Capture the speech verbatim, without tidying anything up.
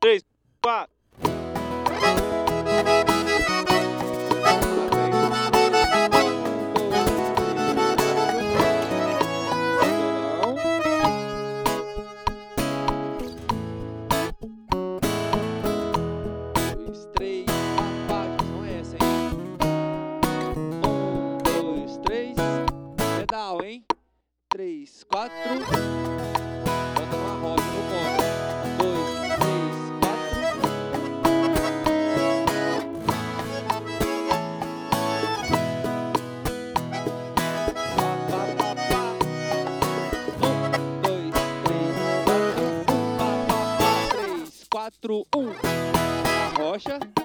três, quatro. Dois, três, quatro, não é essa, hein? Um, dois, três, pedal, hein? Três, quatro, bota uma roda no ponto. Dois, três, quatro. Pá, pá, pá, pá. Um, dois, três, quatro. Um, pá, pá, pá. Três, quatro, um. A rocha.